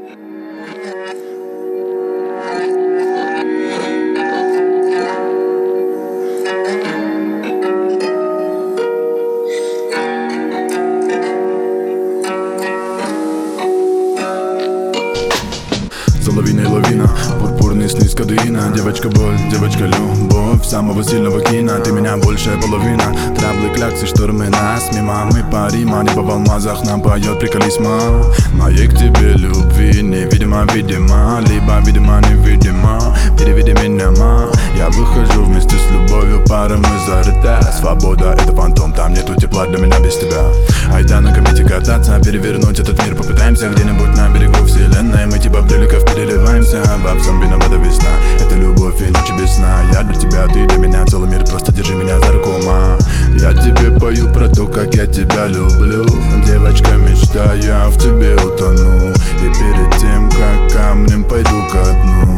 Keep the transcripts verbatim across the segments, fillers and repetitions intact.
За лавиной лавина, пурпурный сниз кадеина. Девочка боль, девочка любовь самого сильного кино. Ты меня большая половина. Траблы, кляксы, штормы нас мимо. Мы парима, небо в алмазах нам поет приколисма. Моей к тебе любви невидимо, видимо. Либо видимо, невидимо. Переведи меня, ма. Я выхожу вместе с любовью, пара мы зарыта. Свобода — это фантом, там нету тепла для меня без тебя. Айда на комете кататься, перевернуть этот мир попытаемся. Где-нибудь на берегу вселенной мы типа приликов переливаемся. Во всем виновата весна, это любовь и ночи без сна. Я для тебя, ты для меня, целый мир, просто держи меня за руку, ма. Я тебе пою про то, как я тебя люблю. Девочка мечта, я в тебе утону. И перед тем, как камнем пойду ко дну.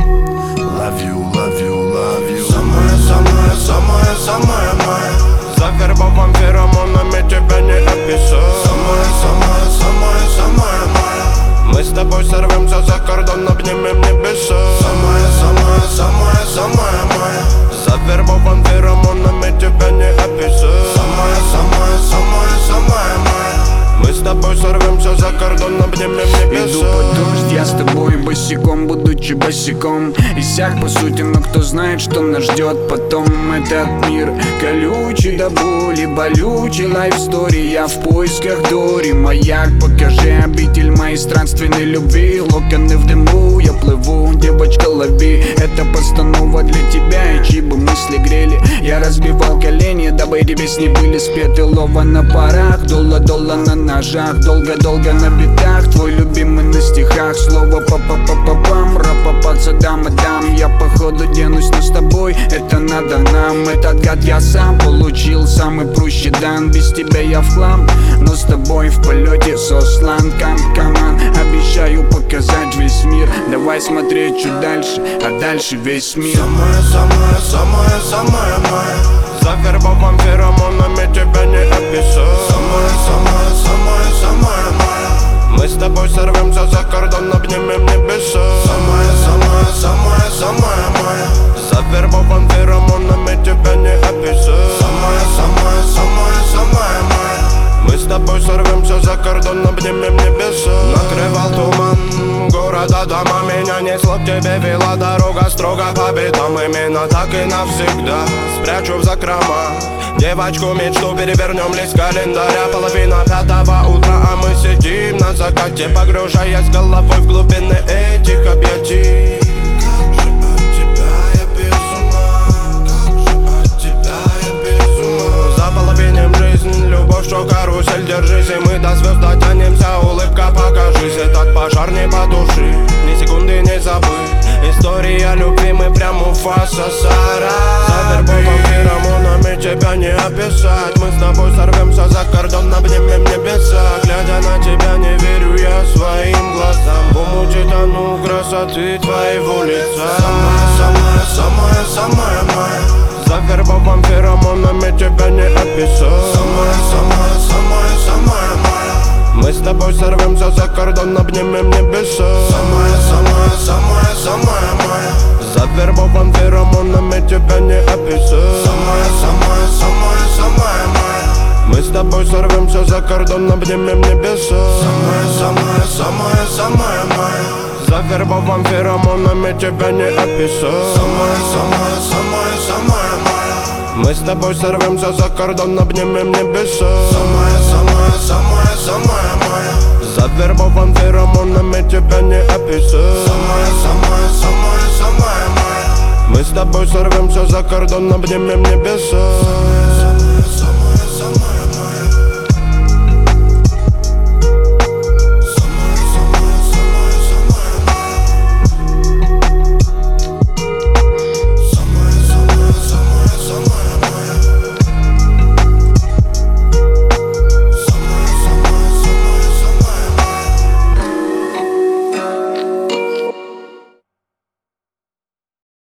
Love you, love you, love you. Самая, самая, самая, самая моя. Завербован феромонами, тебя не описать. Самая, самая, самая, самая моя. Мы с тобой сорвемся за кордон, обнимем небеса. Самая, самая, самая, самая моя. Завербован феромонами, тебя не описать. Самая, самая, самая, самая моя. Мы с тобой сорвемся за кордон, обнимем небеса. Иду под дождь, я с тобой босиком, будучи босиком. Иссяк по сути, но кто знает, что нас ждет потом. Этот мир колючий до боли, болючий лайфстори. Я в поисках Дори, маяк, покажи обитель моей странственной любви. Локоны в дыму, я плыву, девочка лови. Это постанова для тебя, и чьи бы мысли грели. Я разбивал колени, дабы эти песни были спеты. Лова на парах, долла-долла на ножах. Долго-долго на битах, твой любимый на стихах. Слово па-па-па-па-пам, ра-па-па-цадам-адам. Я походу денусь, но с тобой это надо нам. Этот гад я сам получил, самый прущий дан. Без тебя я в хлам, но с тобой в полете сослан. Кам-каман, обещаю показать весь мир. Давай смотреть чуть дальше, а дальше весь мир. Самая, самая, самая, самая моя. Завербован феромонами, тебя не описать. Самая, самая, самая, самая моя. Мы с тобой сорвемся за кордон, обнимем небеса. Самая, самая, самая, самая моя. Завербован феромонами, тебя не описать. Самая, самая, самая, самая моя. Мы с тобой сорвемся за кордон, обнимем небеса. Накрывал туман города, дома. Меня несло к тебе, вела дорога строго по битам. Именно так и навсегда спрячу в закрома девочку мечту, перевернем лист календаря. Половина пятого утра, а мы сидим на закате, погружаясь головой в глубины этих объятий. Как же от тебя я без ума, как же от тебя я без ума. Заполовиним жизнь, любовь, что карусель, держись. И мы до звезд дотянемся, улыбка, покажись. Этот пожар не потуши, ни секунды не забыть. История любви, мы прям Муфаса Сара. Завербован феромонами, тебя не описать. Мы с тобой сорвемся за кордон, обнимем небеса. Глядя на тебя, не верю я своим глазам. В умуте тону красоты твоего лица. Самая, самая, самая, самая моя. Завербован феромонами, тебя не описать. Самая, самая, самая, самая моя. Мы с тобой сорвемся за кордон, обнимем небеса. Самая, самая, самая, самая моя. Завербован феромонами, тебя не описать. Самая, самая, самая, самая моя. Мы с тобой сорвемся за кордон, обнимем небеса. Самая, самая, самая, самая моя. Завербован феромонами, тебя не описать. Самая, самая, самая, самая моя. Мы с тобой сорвемся за кордон, обнимем небеса. Самая, самая, самая, самая моя. Завербован феромонами, тебя не описать. Самая, самая, самая, самая моя. Мы с тобой сорвемся за кордон, обнимем небеса.